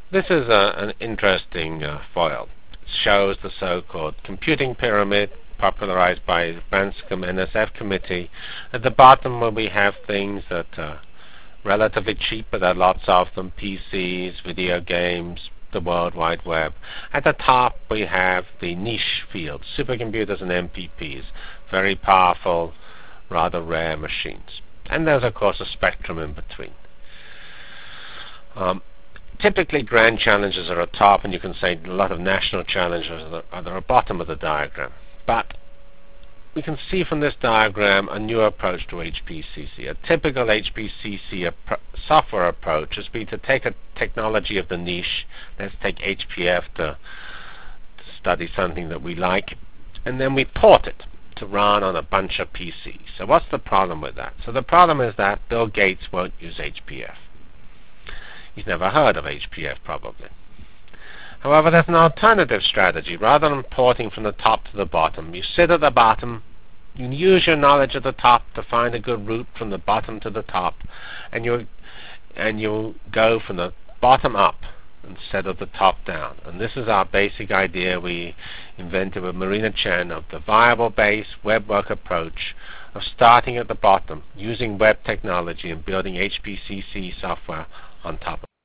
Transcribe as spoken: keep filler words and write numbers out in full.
This is a, an interesting uh, foil. It shows the so-called computing pyramid popularized by the Branscombe N S F committee. At the bottom where we have things that are relatively cheap, but there are lots of them: P Cs, video games, the World Wide Web. At the top we have the niche fields, supercomputers and M P Ps, very powerful, rather rare machines. And there's of course a spectrum in between. Um, typically grand challenges are at top, and you can say a lot of national challenges are at the bottom of the diagram. But we can see from this diagram a new approach to H P C C. A typical H P C C appro software approach has been to take a technology of the niche, let's take H P F to, to study something that we like, and then we port it to run on a bunch of P Cs. So what's the problem with that? So the problem is that Bill Gates won't use H P F. He's never heard of H P F probably. However, there's an alternative strategy. Rather than porting from the top to the bottom, you sit at the bottom, you use your knowledge at the top to find a good route from the bottom to the top, and you and you go from the bottom up instead of the top down. And this is our basic idea we invented with Marina Chen of the viable base web work approach of starting at the bottom, using web technology and building H P C C software on top of it.